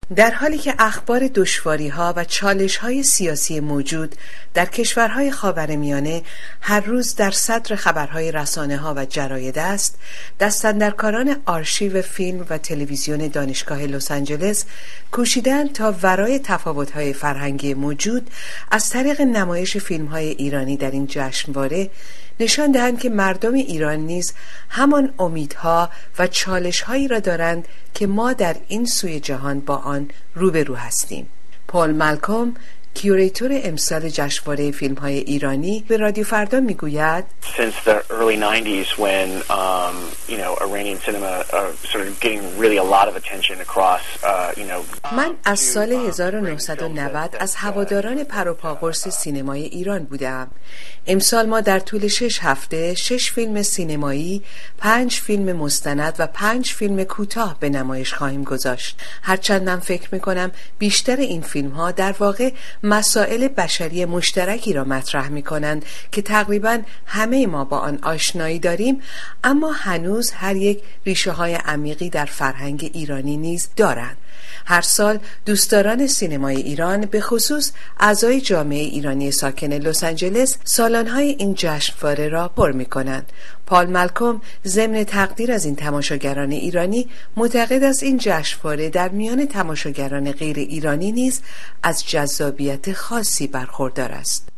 در حالی که اخبار دشواری‌ها و چالش‌های سیاسی موجود در کشورهای خاورمیانه هر روز در صدر خبرهای رسانه‌ها و جراید است، دستاندرکاران آرشیو فیلم و تلویزیون دانشگاه لس آنجلس کوشیدند تا ورای تفاوت‌های فرهنگی موجود از طریق نمایش فیلم‌های ایرانی در این جشنواره نشان دهند که مردم ایران نیز همان امیدها و چالش‌هایی را دارند که ما در این سوی جهان با آن روبرو هستیم. پال مالکوم، کیوریتور امسال جشنواره فیلم‌های ایرانی، به رادیو فردا میگوید Since the early 90s when Iranian cinema started getting really a lot of attention across من از سال 1990 از هواداران پروپاقرص سینمای ایران بودم. امسال ما در طول 6 هفته 6 فیلم سینمایی، 5 فیلم مستند و 5 فیلم کوتاه به نمایش خواهیم گذاشت. هرچند من فکر می‌کنم بیشتر این فیلم‌ها در واقع مسائل بشری مشترکی را مطرح می‌کنند که تقریباً همه ما با آن آشنایی داریم، اما هنوز هر یک ریشه‌های عمیقی در فرهنگ ایرانی نیز دارند. هر سال دوستداران سینمای ایران، به خصوص اعضای جامعه ایرانی ساکن لس آنجلس، سالن‌های این جشنواره را پر می‌کنند. پال مالکوم ضمن تقدیر از این تماشاگران ایرانی معتقد است این جشنواره در میان تماشاگران غیر ایرانی نیز از جذابیت خاصی برخوردار است.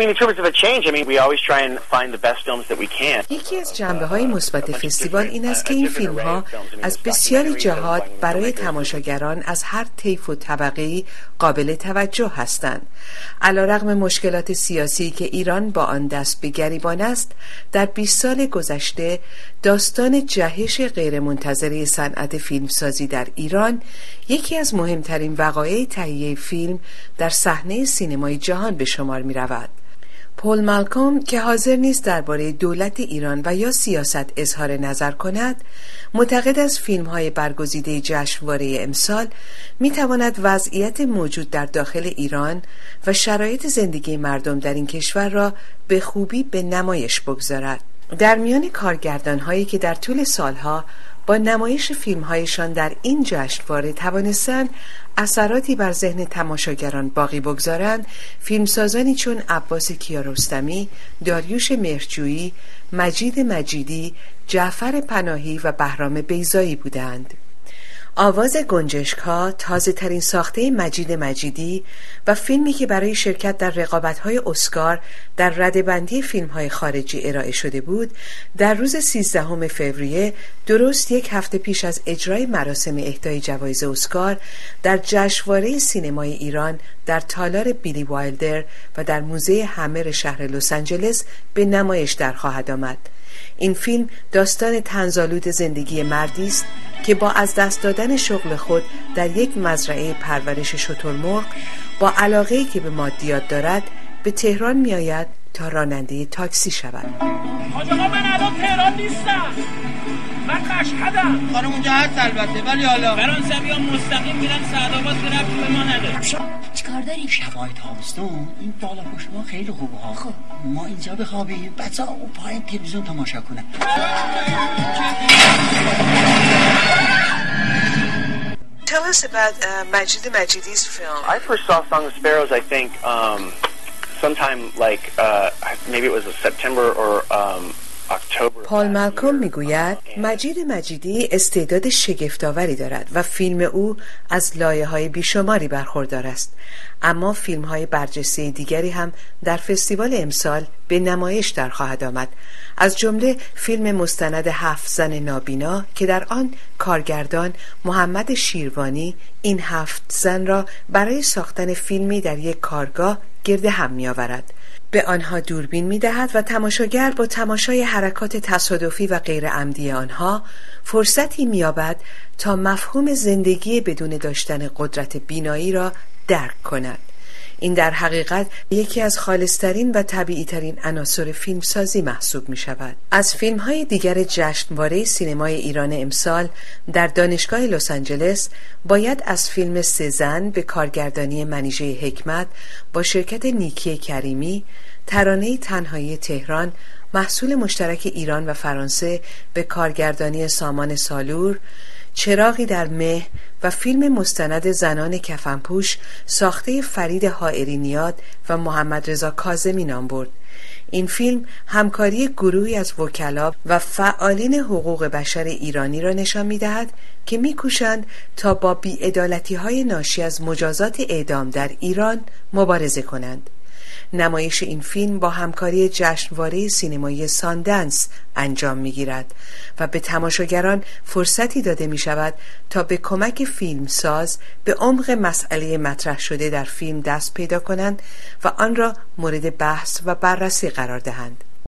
یکی از جنبه‌های مثبت فستیوال این است که این فیلم‌ها از بسیاری جهات برای تماشاگران از هر طیف و طبقه‌ای قابل توجه هستند. علیرغم مشکلات سیاسی که ایران با آن دست به گریبان است، در 20 سال گذشته داستان جهش غیرمنتظره صنعت فیلمسازی در ایران یکی از مهمترین وقایع تهیه فیلم در صحنه سینمای جهان به شمار می رود. پال مالکوم که حاضر نیست درباره دولت ایران و یا سیاست اظهار نظر کند، معتقد است فیلم‌های برگزیده جشنواره امسال می‌تواند وضعیت موجود در داخل ایران و شرایط زندگی مردم در این کشور را به خوبی به نمایش بگذارد. در میان کارگردان‌هایی که در طول سالها با نمایش فیلم‌هایشان در این جشنواره توانستند اثراتی بر ذهن تماشاگران باقی بگذارند، فیلمسازانی چون عباس کیارستمی، داریوش مهرجویی، مجید مجیدی، جعفر پناهی و بهرام بیضایی بودند. آواز گنجشک‌ها، تازه ترین ساخته مجید مجیدی و فیلمی که برای شرکت در رقابت‌های اسکار در رده‌بندی فیلم‌های خارجی ارائه شده بود، در روز 13 فوریه، درست یک هفته پیش از اجرای مراسم اهدای جوایز اسکار در جشنواره سینمای ایران در تالار بیلی وایلدر و در موزه همر شهر لس آنجلس به نمایش در خواهد آمد. این فیلم داستان طنزآلود زندگی مردی است که با از دست دادن شغل خود در یک مزرعه پرورش شترمرغ با علاقه‌ای که به مادیات دارد به تهران می‌آید تا راننده تاکسی شود. حاج آقا من الان تهران نیستم، من مشهدم. خانم اونجا هست البته، ولی حالا فرانسوی‌ها مستقیم میرن سعدآباد، که ربطی به ما نداره. چیکار داریم؟ شبای تابستون این بالا پشت ما خیلی خوبه ها. خب ما اینجا بخوابیم، بچه‌ها اون پایین تلویزیون تماشا کنن. Tell us about Majid Majidi's film. I first saw Song of Sparrows, I think, sometime like maybe it was September or پال مالکوم میگوید مجید مجیدی استعداد شگفت‌آوری دارد و فیلم او از لایه‌های بیشماری برخوردار است، اما فیلم‌های برجسته دیگری هم در فستیوال امسال به نمایش در خواهد آمد، از جمله فیلم مستند 7 زن نابینا که در آن کارگردان محمد شیروانی این 7 زن را برای ساختن فیلمی در یک کارگاه گرد هم می‌آورد. به آنها دوربین می‌دهد و تماشاگر با تماشای حرکات تصادفی و غیر عمدی آنها فرصتی می‌یابد تا مفهوم زندگی بدون داشتن قدرت بینایی را درک کند. این در حقیقت یکی از خالص‌ترین و طبیعی‌ترین عناصر فیلمسازی محسوب می‌شود. از فیلم‌های دیگر جشنواره سینمای ایران امسال در دانشگاه لس آنجلس باید از فیلم سزن به کارگردانی منیژه حکمت با شرکت نیکی کریمی، ترانه تنهایی تهران محصول مشترک ایران و فرانسه به کارگردانی سامان سالور، چراغی در مه و فیلم مستند زنان کفنپوش ساخته فرید حائری نیاد و محمد رضا کاظمی نام برد. این فیلم همکاری گروهی از وکلا و فعالین حقوق بشر ایرانی را نشان می‌دهد که می‌کوشند تا با بی‌عدالتی‌های ناشی از مجازات اعدام در ایران مبارزه کنند. نمایش این فیلم با همکاری جشنواره سینمایی ساندنس انجام می‌گیرد و به تماشاگران فرصتی داده می‌شود تا به کمک فیلمساز به عمق مسئله مطرح شده در فیلم دست پیدا کنند و آن را مورد بحث و بررسی قرار دهند.